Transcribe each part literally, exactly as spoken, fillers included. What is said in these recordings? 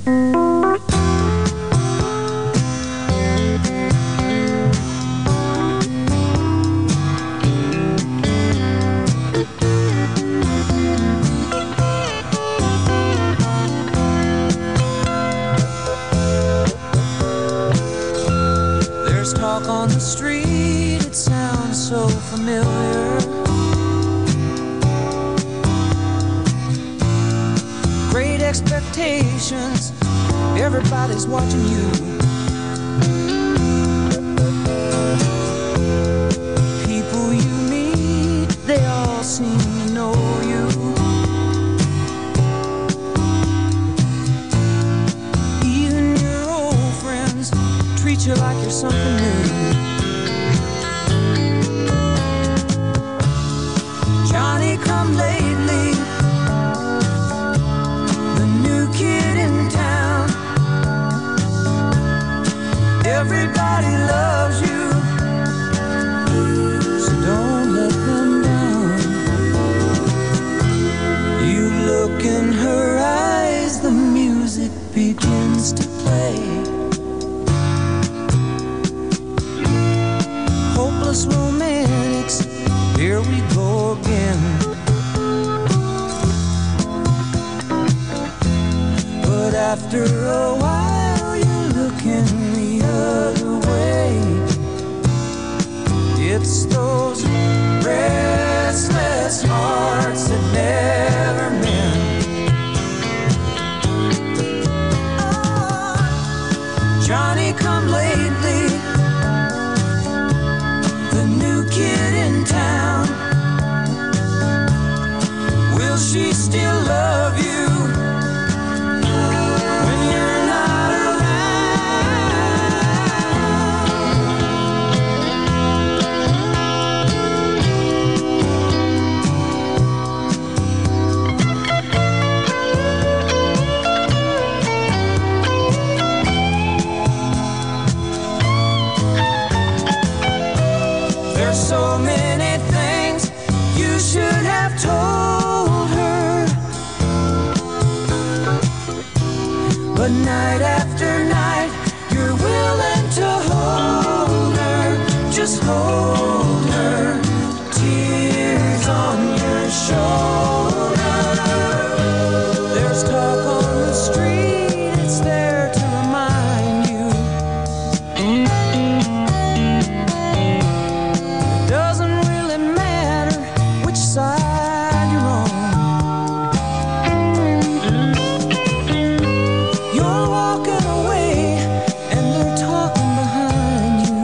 Talk on the street, it sounds so familiar. Great expectations, everybody's watching you. People you meet, they all seem to know you. Even your old friends treat you like you're something new. Johnny come lately, the new kid in town. Everybody loves you, so don't let them down. You look in her eyes, the music begins to play. Hopeless romantics, here we go again. But after a while you're looking the other way. It's those restless hearts that never mend. Oh, Johnny come lately, kid in town. Will she still love you when you're not so many things you should have told her, but night after night you're willing to hold her, just hold her, tears on your shoulder. There's talk on the street, it's there to remind you. Side you're on. You're walking away and they're talking behind you.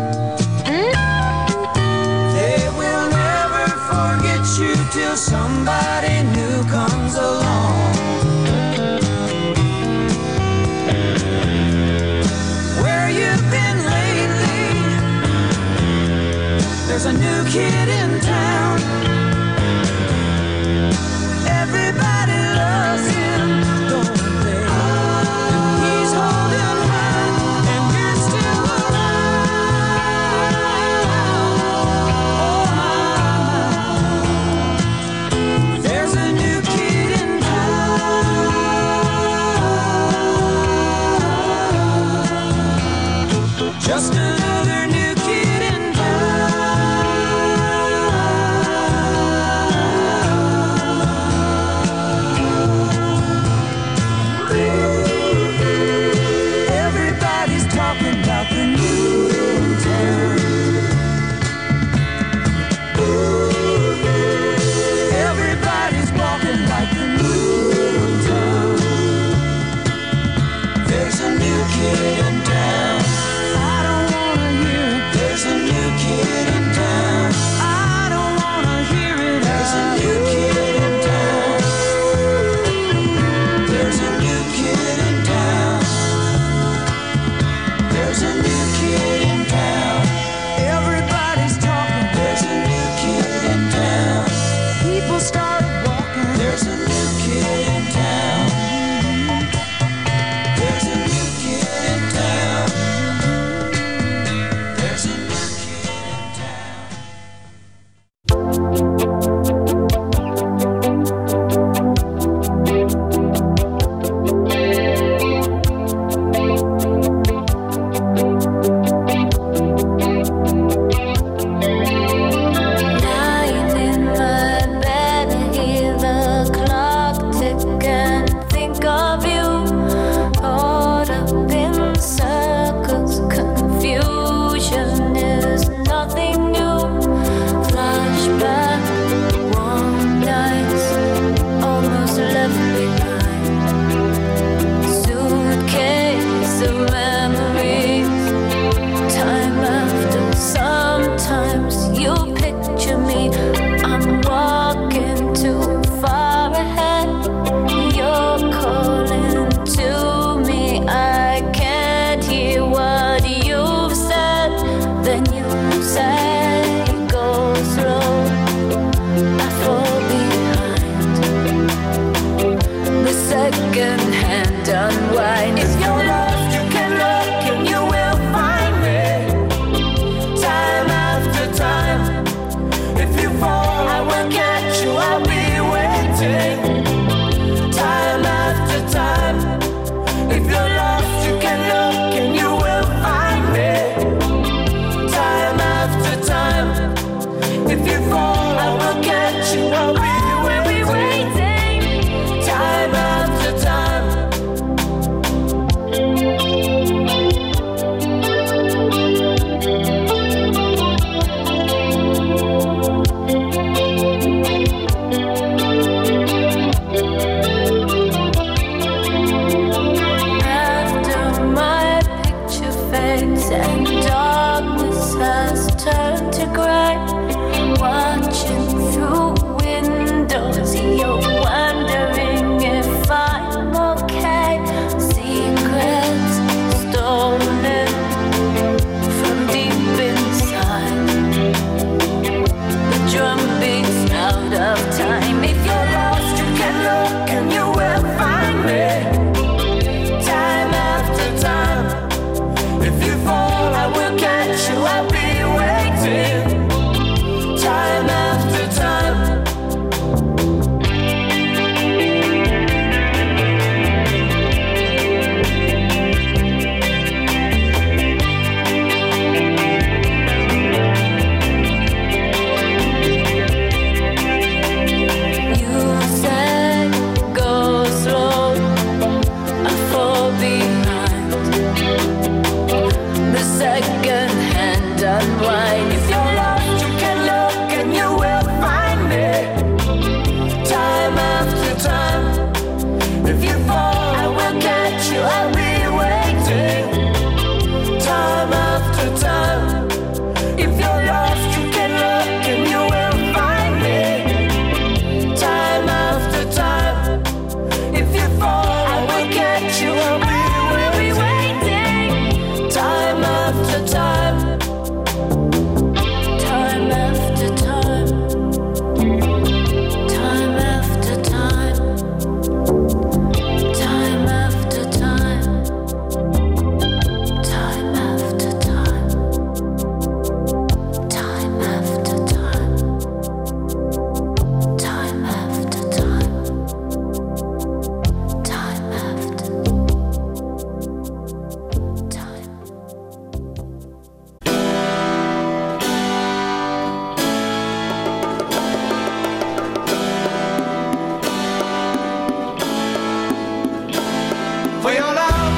They will never forget you till somebody new comes along. Where you've been lately, there's a new kid in town. Everybody loves him, don't they? And he's holding on, and you're still around. Oh my, there's a new kid in town. Just another new kid in town. unwind. If you're lost, you can look and you will find me. Time after time. If you fall, I will catch you. I'll be waiting. Time after time. If you're lost, you can look and you will find me. Time after time. If you fall, I will catch you. I'll be waiting. Time after time. After my picture fades and darkness has turned to gray, watching through windows, you're wondering if I'm okay. Secrets stolen from deep inside. The drum beats out of time. If you're lost, you can look and you will find me. Time after time. If you fall, I will catch you. I'll be waiting. Time after time. You said go slow, I fall behind. The second hand unwind. If you're lost, you can look and you will find me. Time after time. If you fall, I will catch you. I'll be waiting. Time after time. If you're lost, you can look and you will find me. Time after time. If you fall, I will catch you. I'll be waiting. Time after time. Time after time. Time after time. Time after time. Time after time. Time after time. Time after time. Time after time. For your love,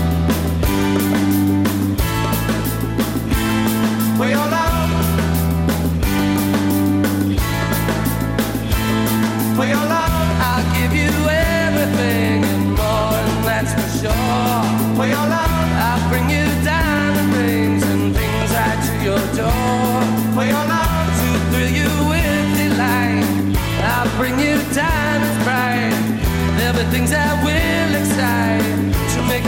for your love, for your love, I'll give you everything and more, and that's for sure. For your love, I'll bring you diamond rings and things right to your door. For your love, to thrill you with delight, I'll bring you diamonds bright. There'll be things that will excite, to make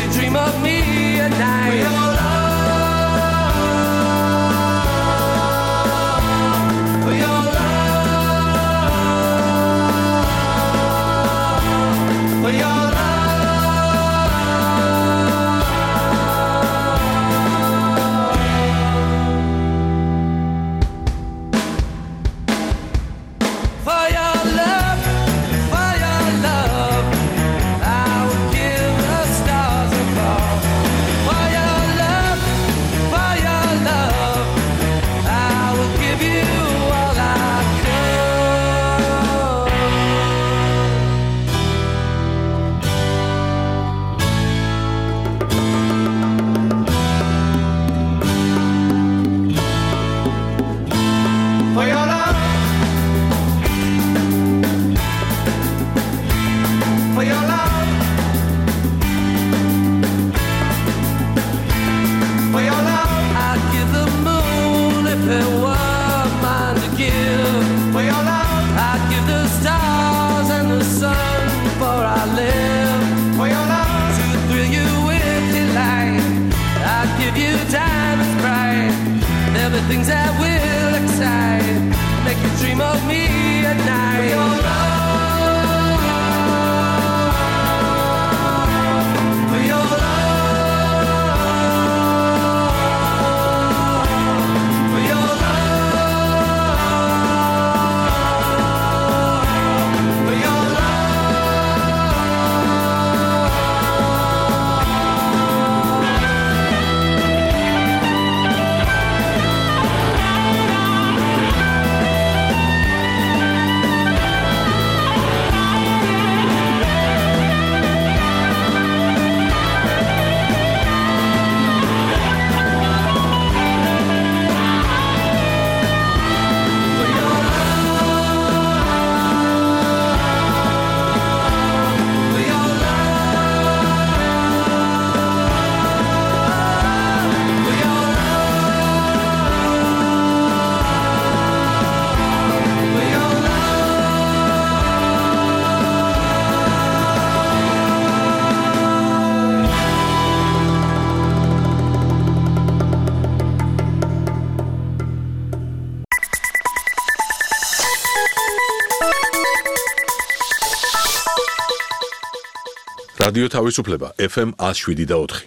რადიო თავისუფლება ეფ ემ one oh seven და four.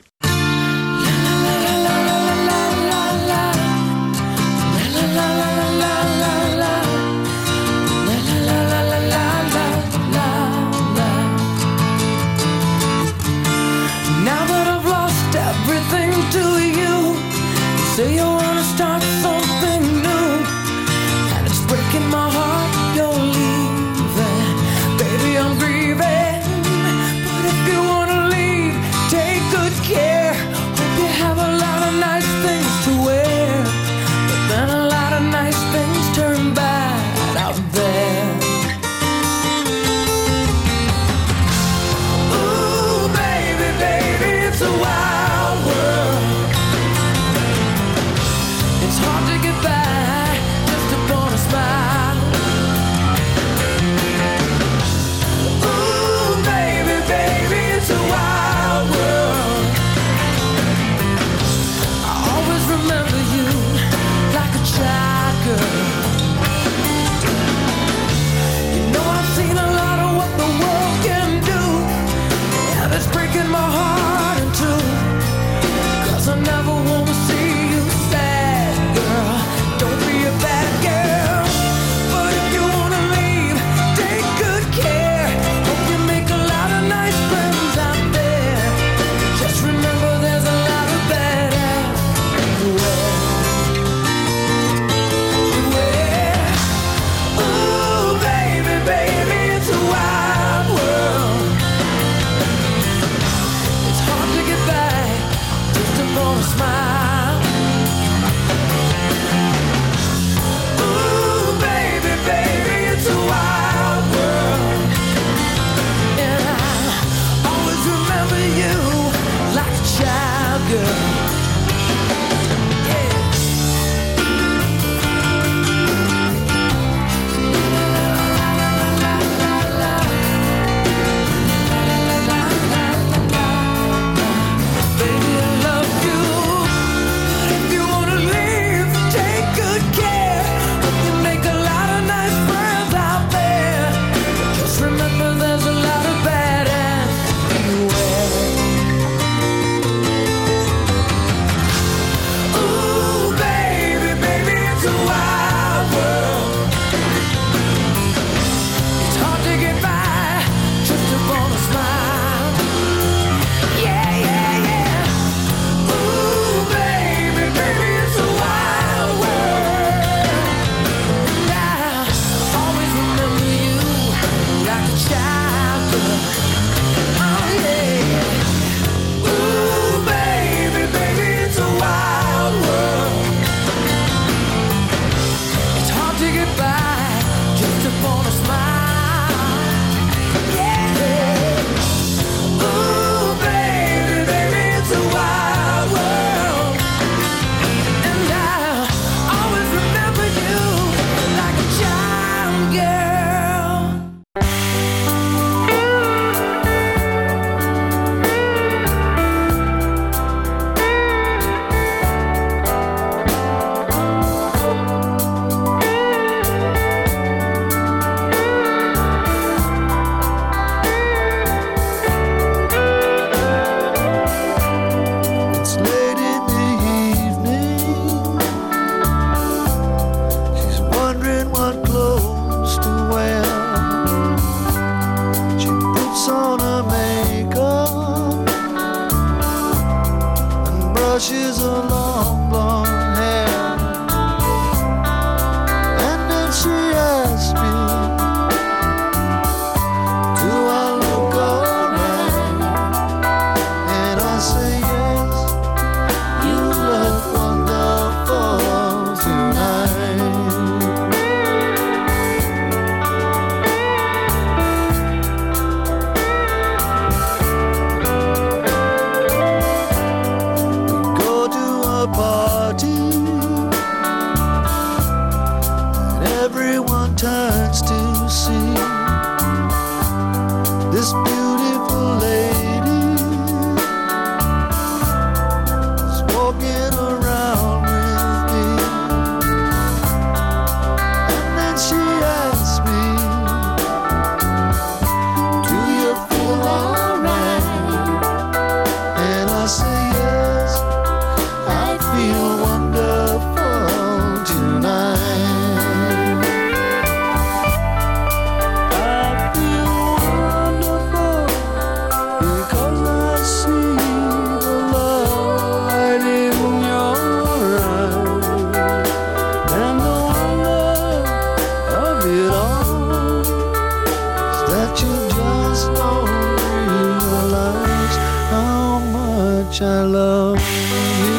Now that I've lost everything to you, you say you wanna start something new, and it's breaking my heart you're leaving. Baby, I'm grieving, but if you wanna leave, take good care. Hope you have a lot of nice things to wear, but then a lot of nice things turn bad out there. Ooh, baby, baby, it's a wild world. much I love you.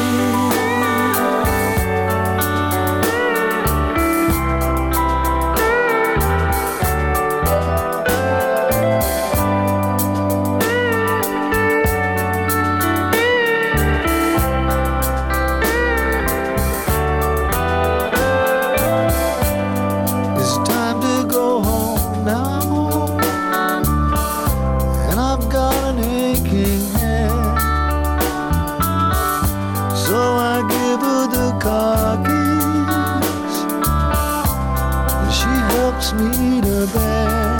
Me to bed,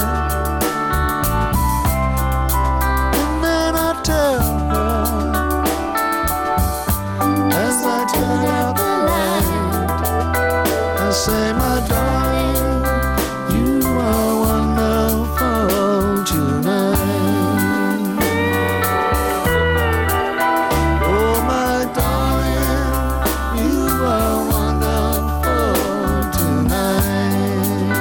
and then I tell her as I turn out the light, I say, my darling, you are wonderful tonight. Oh, my darling, you are wonderful tonight.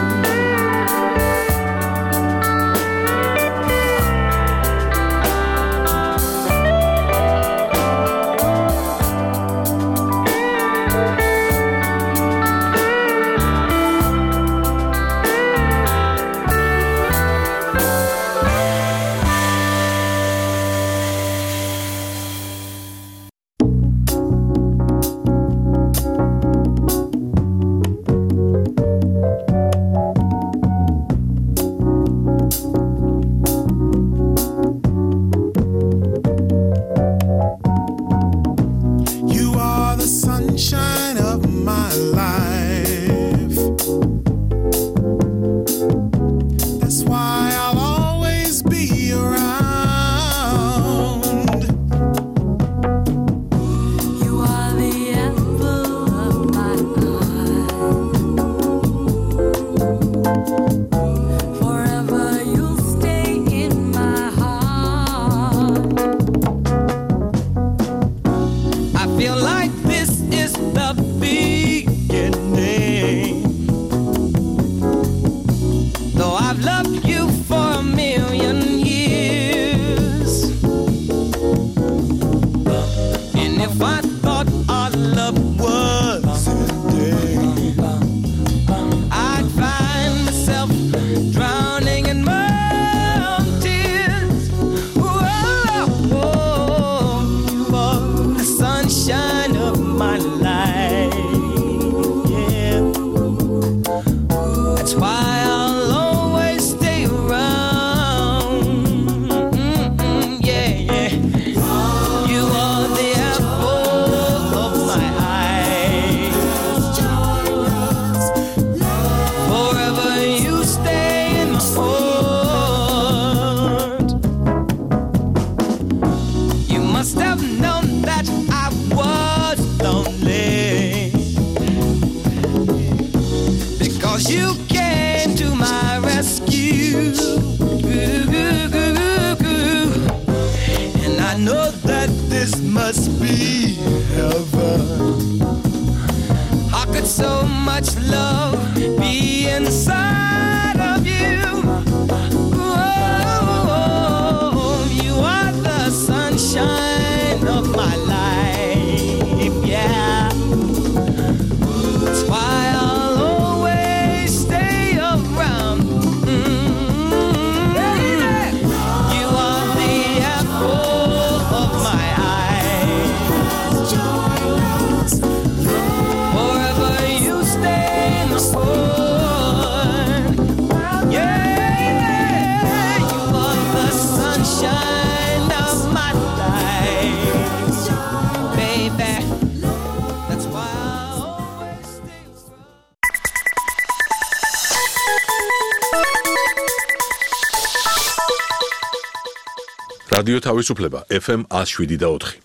რადიო თავისუფლება ეფ ემ one oh seven და four.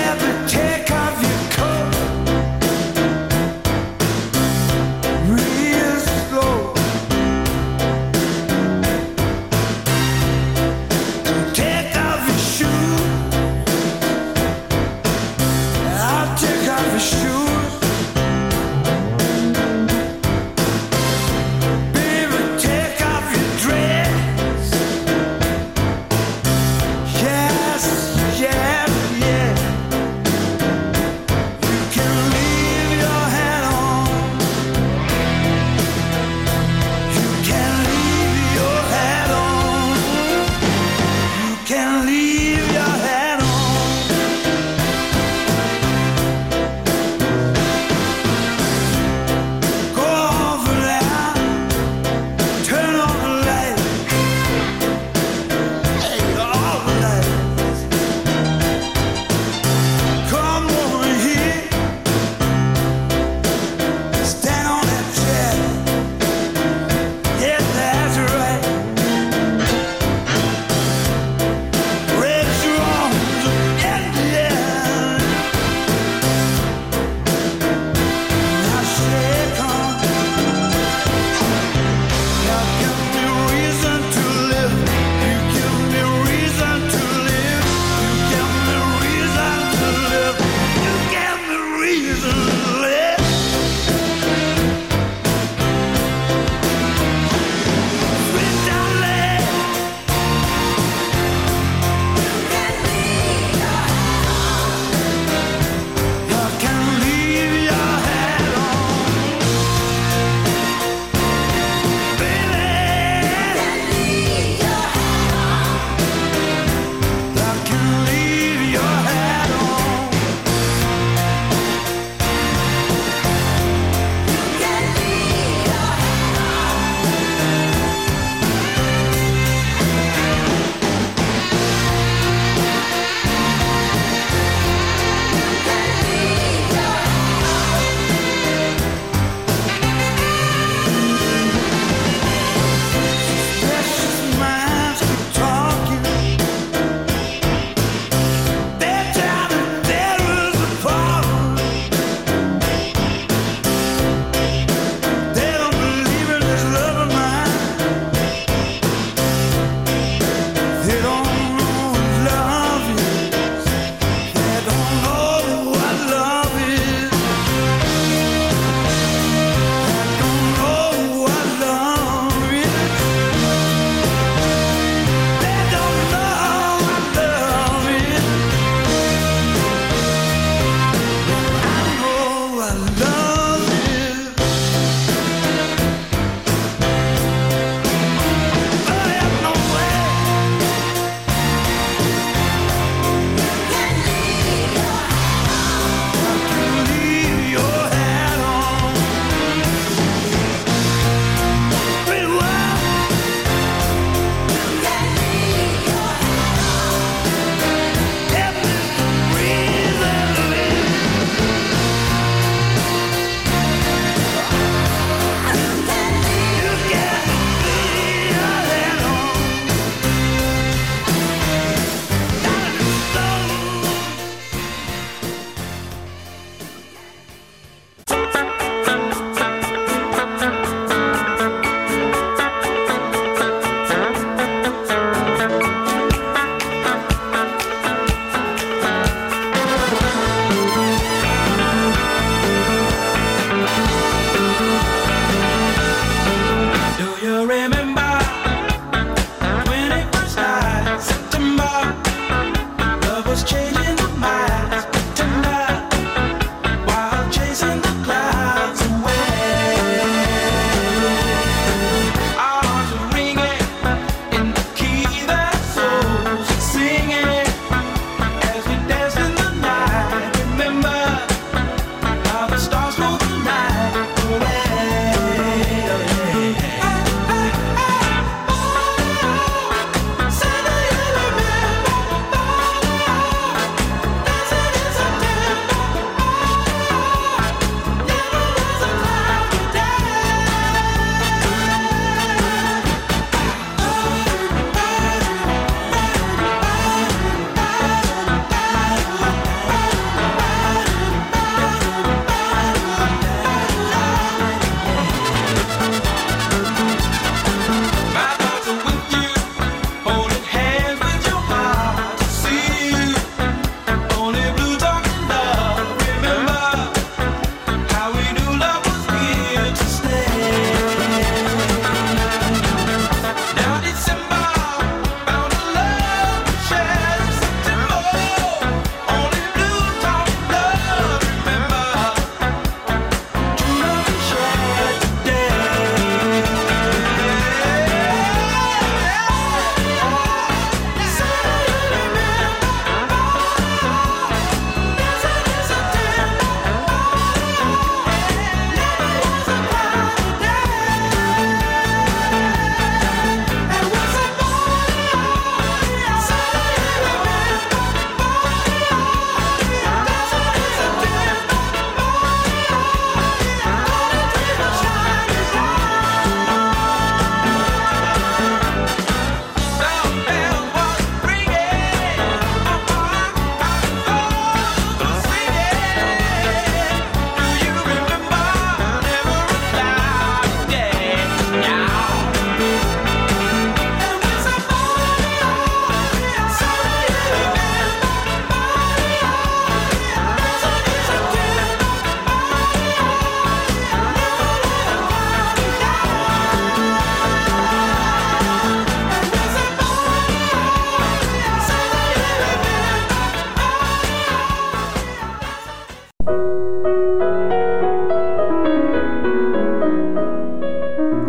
Real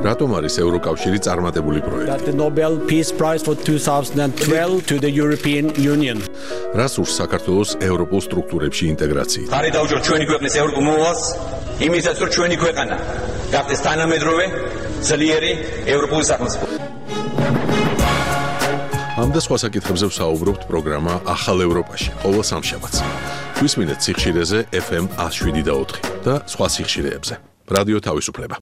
რატომ არის ევროკავშირი წარმატებული პროექტი? That the Nobel Peace Prize for two thousand twelve to the European Union. რას ურს საქართველოს ევროპულ სტრუქტურებში ინტეგრაციით? ხარი დაუჭიროთ ჩვენი ქვეყნის ევროპულ მოვალს, იმისაც რომ ჩვენი ქვეყანა გახდეს თანამედროვე, ძლიერი ევროპული სახელმწიფო. ამ და სხვა საკითხებზე ვსაუბრობთ პროგრამა ახალ ევროპაში, ყოველ სამშაბათს. გვისმინეთ სიხშირეზე ეფ ემ one oh seven და ოთხი და სხვა სიხშირეებზე. რადიო თავისუფლება.